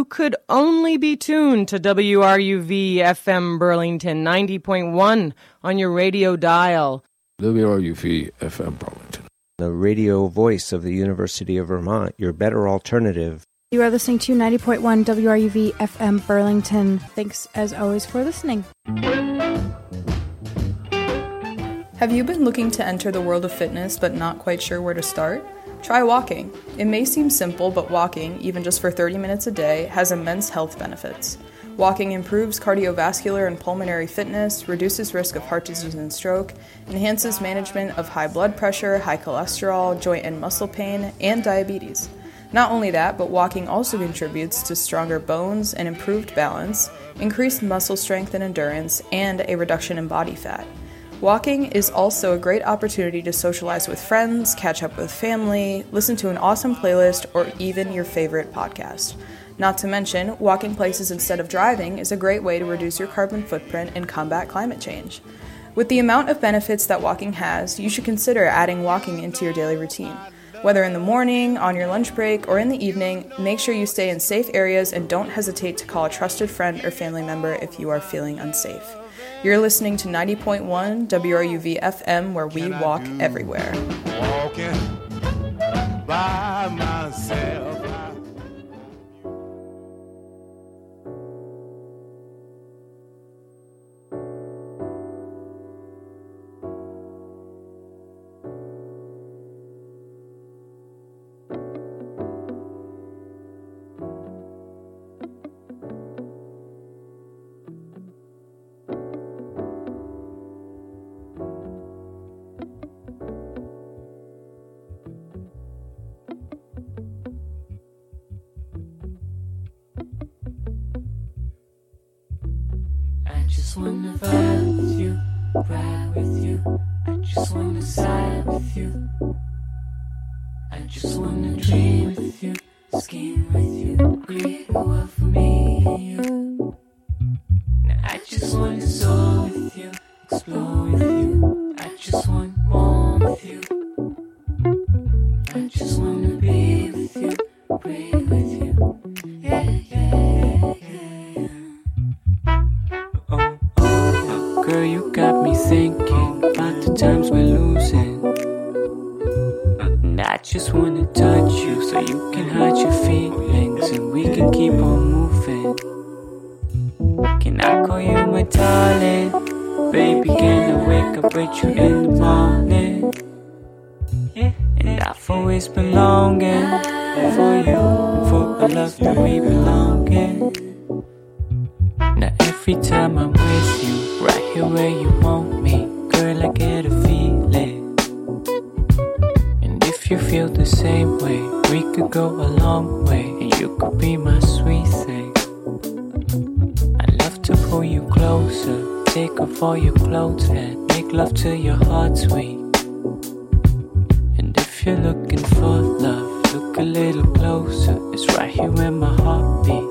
could only be tuned to WRUV FM Burlington 90.1 on your radio dial. WRUV FM Burlington, the radio voice of the University of Vermont, your better alternative. You are listening to 90.1 WRUV FM Burlington. Thanks, as always, for listening. Have you been looking to enter the world of fitness but not quite sure where to start? Try walking. It may seem simple, but walking, even just for 30 minutes a day, has immense health benefits. Walking improves cardiovascular and pulmonary fitness, reduces risk of heart disease and stroke, enhances management of high blood pressure, high cholesterol, joint and muscle pain, and diabetes. Not only that, but walking also contributes to stronger bones and improved balance, increased muscle strength and endurance, and a reduction in body fat. Walking is also a great opportunity to socialize with friends, catch up with family, listen to an awesome playlist, or even your favorite podcast. Not to mention, walking places instead of driving is a great way to reduce your carbon footprint and combat climate change. With the amount of benefits that walking has, you should consider adding walking into your daily routine. Whether in the morning, on your lunch break, or in the evening, make sure you stay in safe areas and don't hesitate to call a trusted friend or family member if you are feeling unsafe. You're listening to 90.1 WRUV FM, where we walk everywhere. Walking by myself. I just wanna vibe with you, ride with you. I just wanna side with you. I just wanna dream with you, scheme with you, create a world for me and you. Now I just wanna soar with you, explore with you. I just want more with you. I just wanna be with you, breathe with you. Yeah, yeah, yeah. Oh, girl, you got me thinking about the times we're losing. And I just wanna touch you so you can hide your feelings and we can keep on moving. Can I call you my darling? Baby, can I wake up with you in the morning? And I've always been longing for you, for a love that we belong in. Now every time I'm with you, right here where you want me, girl, I get a feeling. And if you feel the same way, we could go a long way, and you could be my sweet thing. I love to pull you closer, take off all your clothes and make love till your heart's weak. And if you're looking for love, look a little closer, it's right here where my heart beats.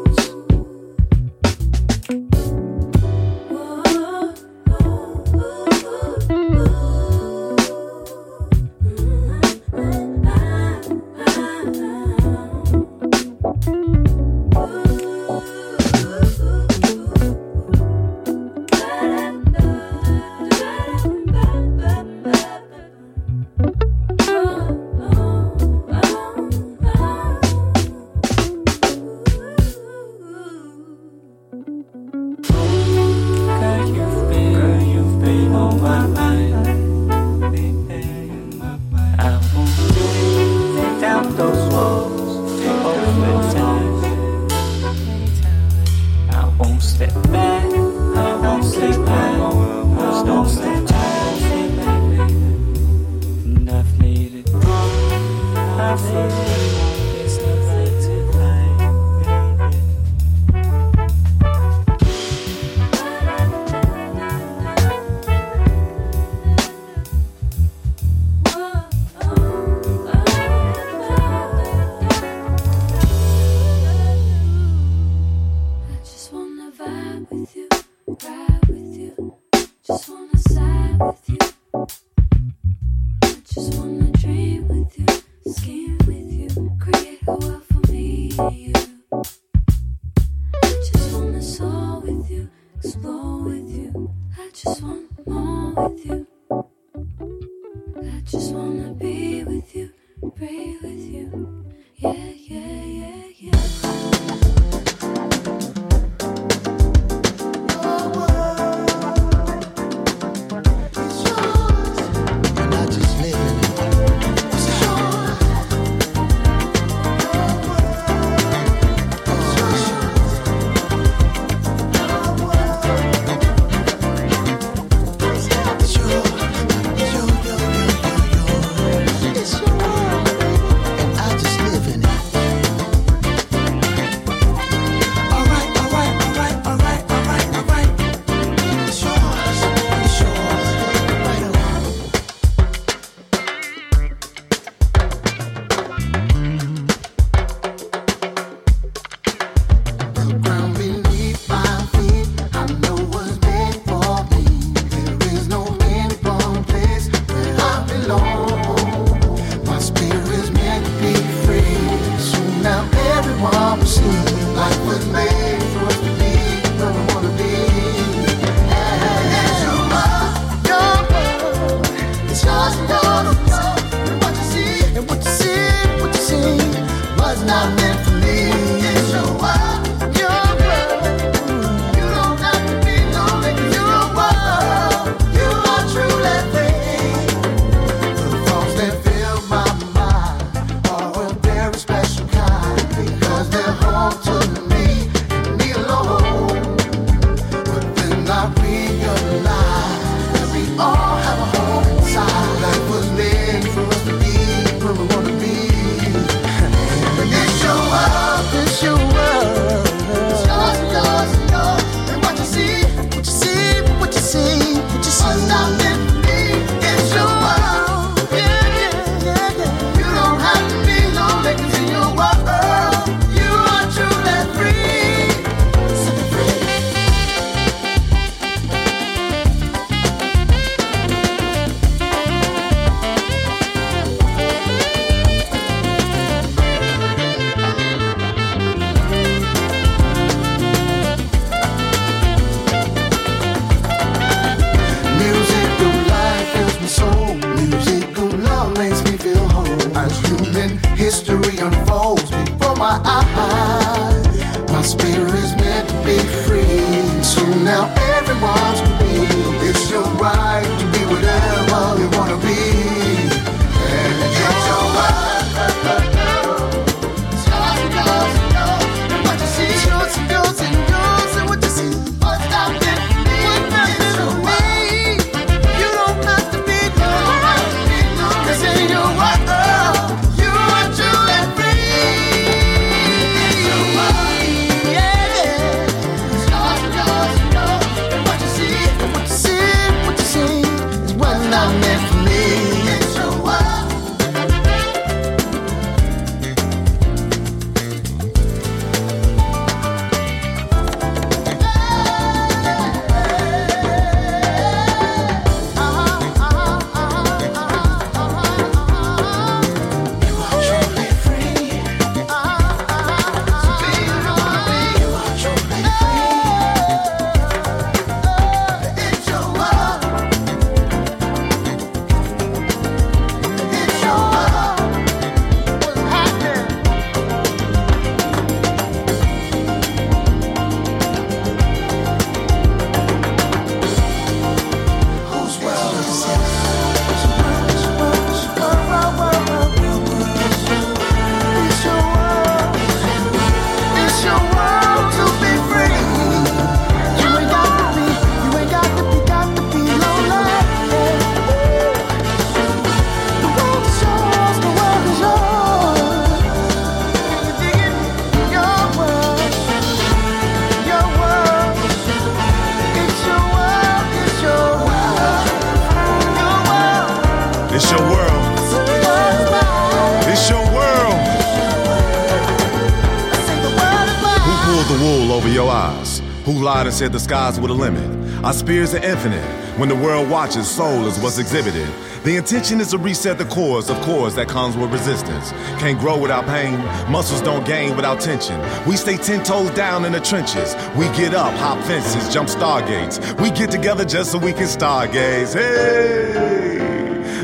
Who lied and said the skies were the limit? Our spirits are infinite. When the world watches, soul is what's exhibited. The intention is to reset the cores of cores that comes with resistance. Can't grow without pain. Muscles don't gain without tension. We stay 10 toes down in the trenches. We get up, hop fences, jump stargates. We get together just so we can stargaze. Hey!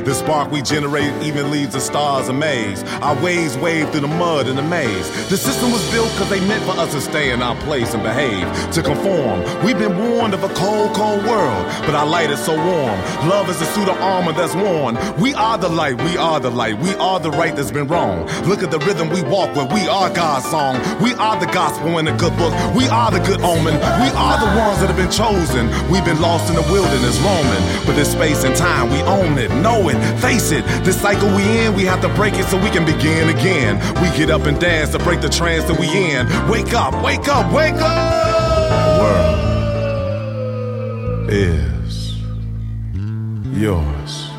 The spark we generate even leaves the stars amazed. Our waves wave through the mud and the maze. The system was built because they meant for us to stay in our place and behave, to conform. We've been warned of a cold, cold world, but our light is so warm. Love is a suit of armor that's worn. We are the light, we are the light, we are the right that's been wrong. Look at the rhythm we walk with, we are God's song. We are the gospel in the good book, we are the good omen. We are the ones that have been chosen. We've been lost in the wilderness roaming, but this space and time, we own it, know it, face it. This cycle we in, we have to break it so we can begin again. We get up and dance to break the trance that we in. Wake up, wake up, wake up! The world is yours.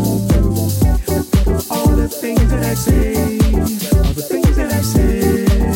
All the things that I say, all the things that I say.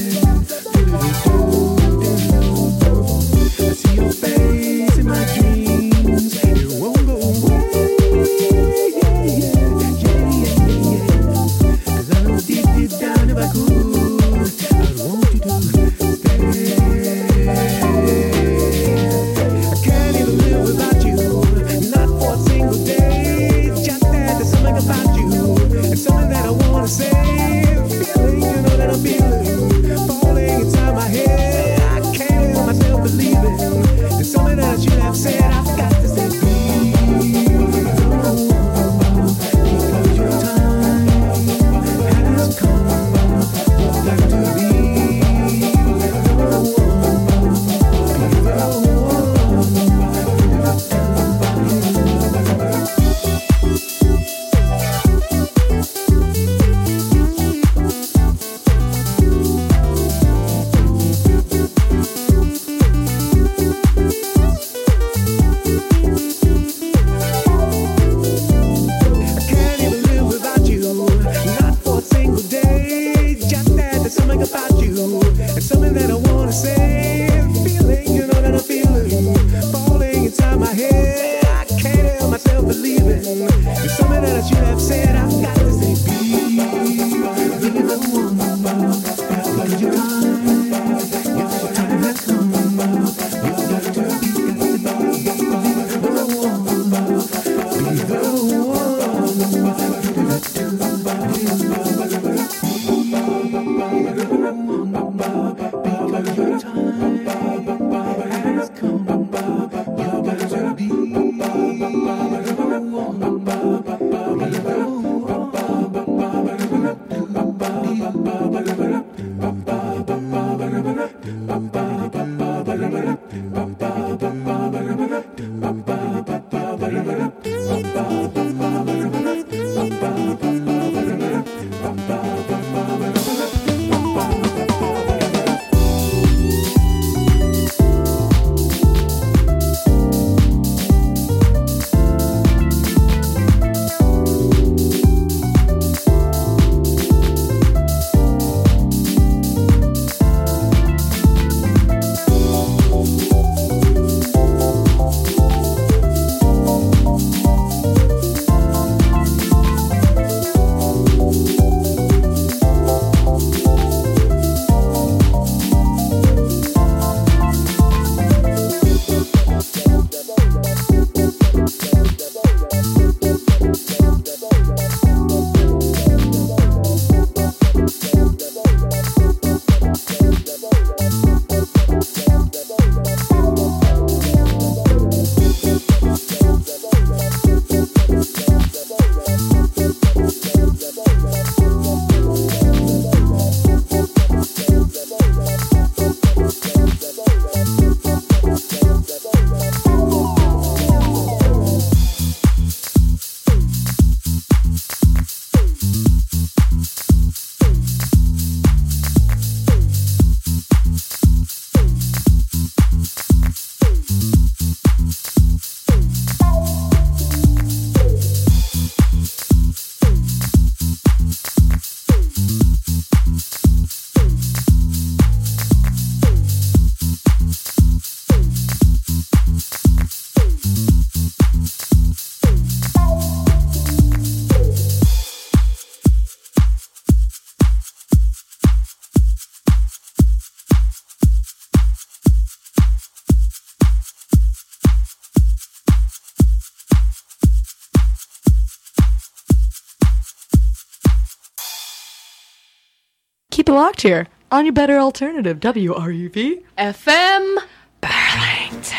keep it locked here on your better alternative, WRUV FM Burlington.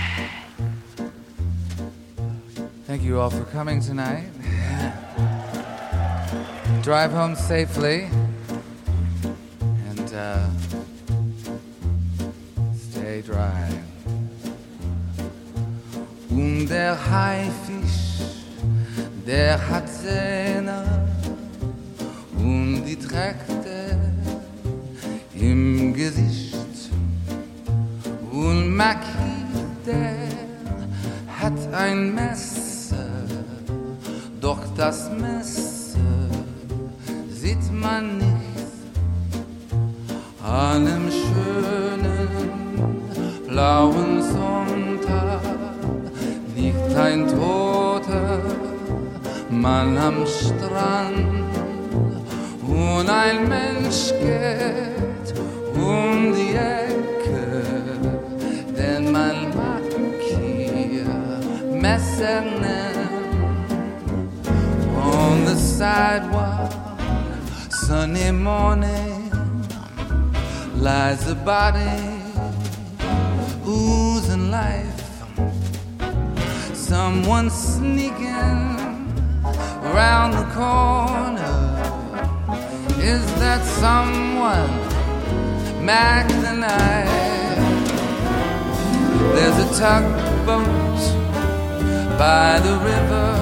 Thank you all for coming tonight. Drive home safely and stay dry. Und der Haifisch, der hat Zähne und die trägt er im Gesicht. Und Maki, der hat ein Messer, doch das Messer sieht man nicht. An einem schönen blauen Sonntag liegt ein toter Mann am Strand und ein Mensch geht um die Ecke, denn man mag hier Messer nennt. On the sidewalk, sunny morning, lies a body oozing life. Someone sneaking around the corner. Is that someone? Mac the Knife? There's a tugboat by the river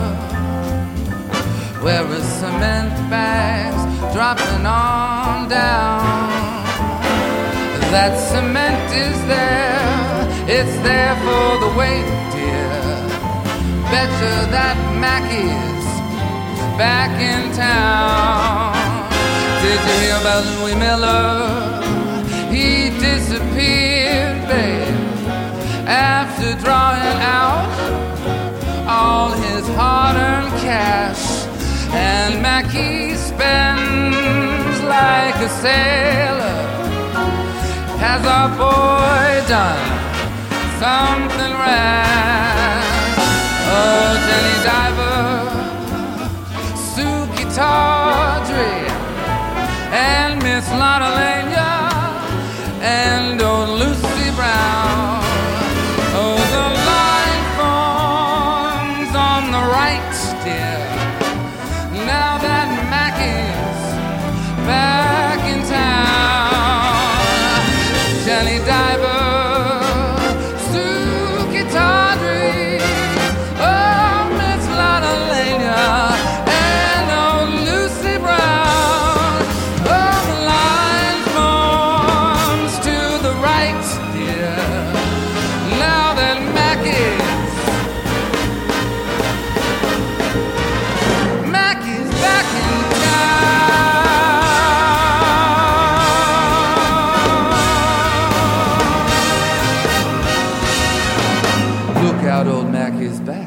where a cement bag's dropping on down. That cement is there, it's there for the weight, dear. Betcha that Mackie's back in town. Did you hear about Louis Miller? He disappeared, babe, after drawing out all his hard-earned cash. And Mackie spends like a sailor. Has our boy done something rash? Oh, Jenny Diver, Suki Tawdry, and Miss Lotta Lenya, and old Lucy Brown. Oh, the line forms on the right, dear. Now that Mackie's back in town. Jenny Diver, Suki Tawdry, oh, Miss Lotta Lenya, and old Lucy Brown. Oh, the line forms to the right, dear. Now that Mackie's back in town. Look out, old Mackie's back.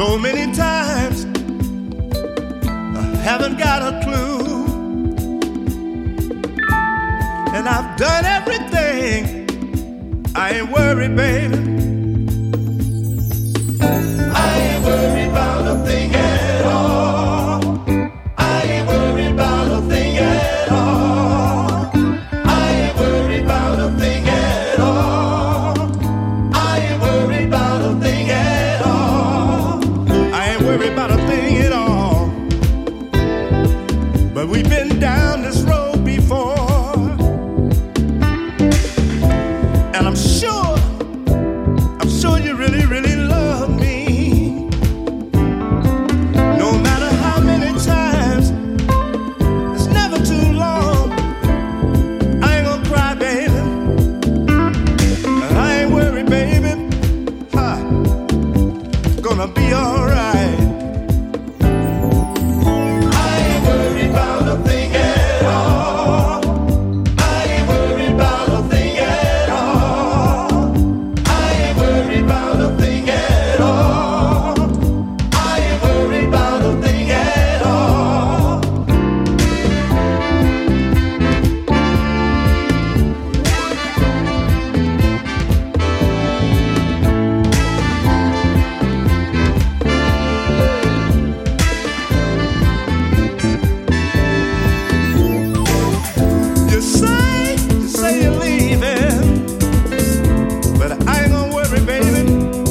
So many times I haven't got a clue, and I've done everything. I ain't worried, baby. I ain't worried about a thing at all. I ain't worried about a thing at all. I ain't worried about a thing at all. I ain't worried about a thing at all. I ain't worried about a thing at all. But we've been down this road before, and I'm sure you really, really love me. No matter how many times, it's never too long. I ain't gonna cry, baby. I ain't worried, baby. Gonna be alright. I ain't worried about a thing at all. I ain't worried about a thing at all. I ain't worried about a thing at all. I ain't worried about a thing at all. You say you're leaving, but I ain't gonna worry, baby.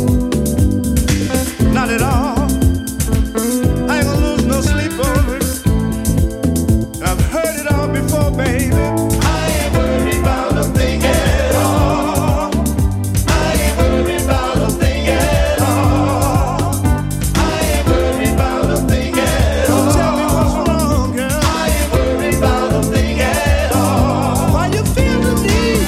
Not at all. I ain't gonna lose no sleep over it. I've heard it all before, baby. I ain't worried about a thing at all. I ain't worried about a thing at all. I ain't worried about a thing at all. Tell me what's wrong, girl. I ain't worried about a thing at all. Why you feel the need?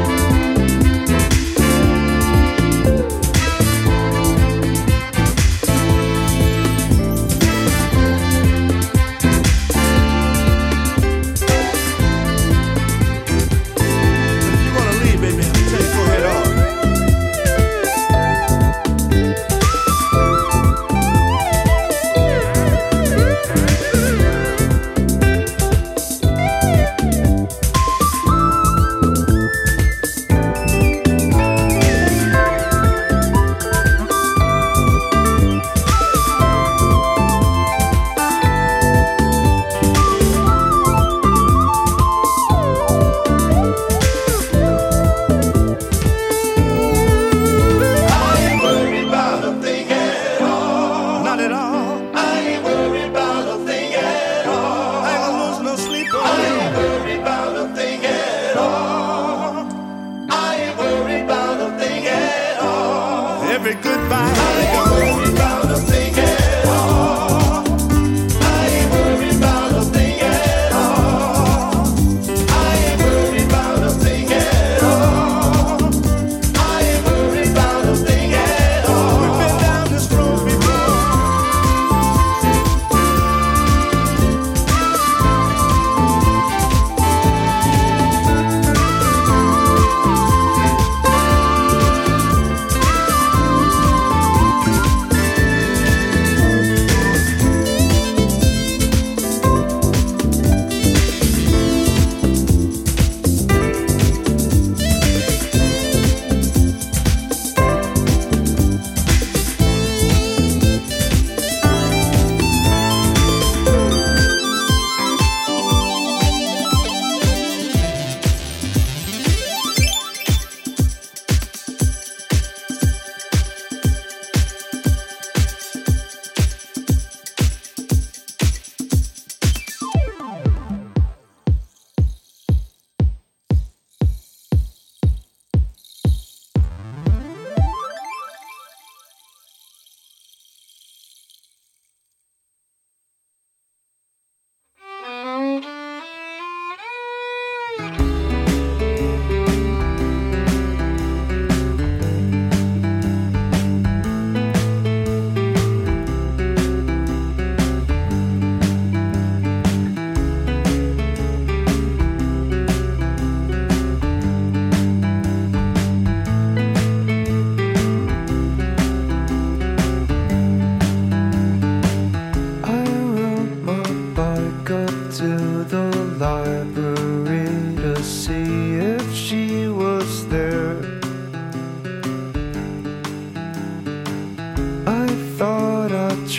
If you wanna leave, baby, I'll tell you, go ahead on. I ain't worried about a thing at all. Not at all. I ain't worried about a thing at all. I ain't gonna lose no sleep over it. I ain't worried about a thing at all. I ain't worried about a thing at all. Every goodbye I ain't worried about a thing at all. I ain't worried about a thing at all. I ain't worried about a thing at all. I ain't worried about a thing at all. We've been down this road before.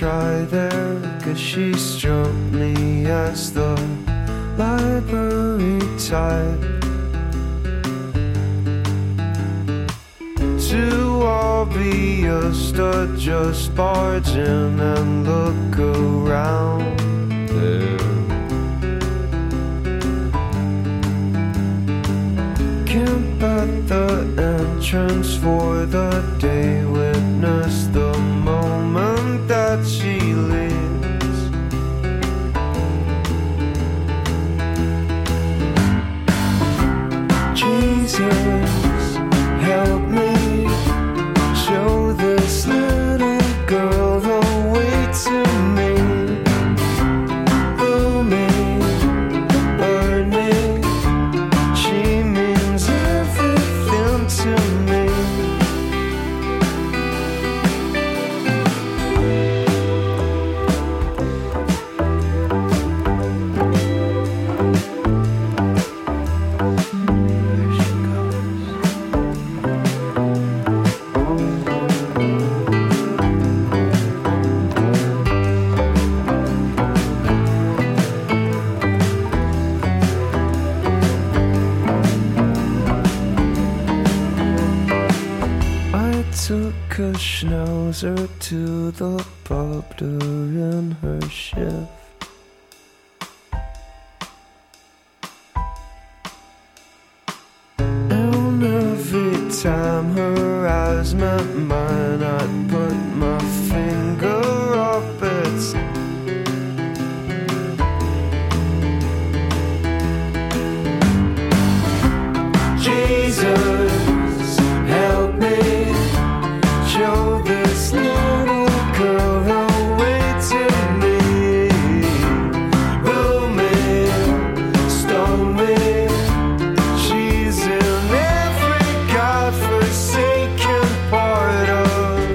try there, 'cause she struck me as the library type to all be a stud, just barge in and look around there. Camp at the entrance for the day, witness the moment that she leaves. Jesus, help me show this little girl the way to me. Blooming, burning, she means everything to me. Took a schnauzer to the pub during her shift. And every time her eyes met mine, I'd put my finger up its. Jesus, help me show this little girl the way to me. Rule me, stone me, she's in every godforsaken part of.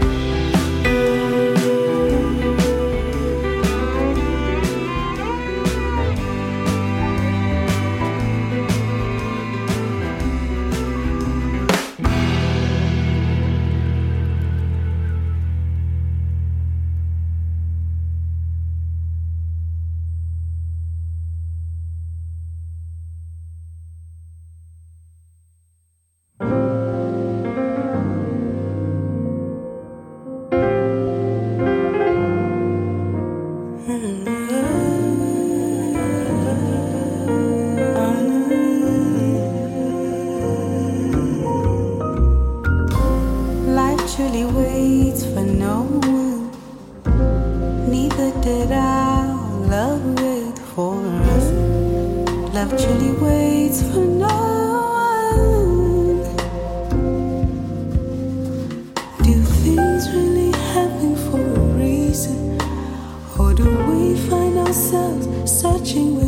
Life truly waits for no one. Neither did our love wait for us. Love truly waits for no one. Do things really happen for a reason? Or do we find ourselves searching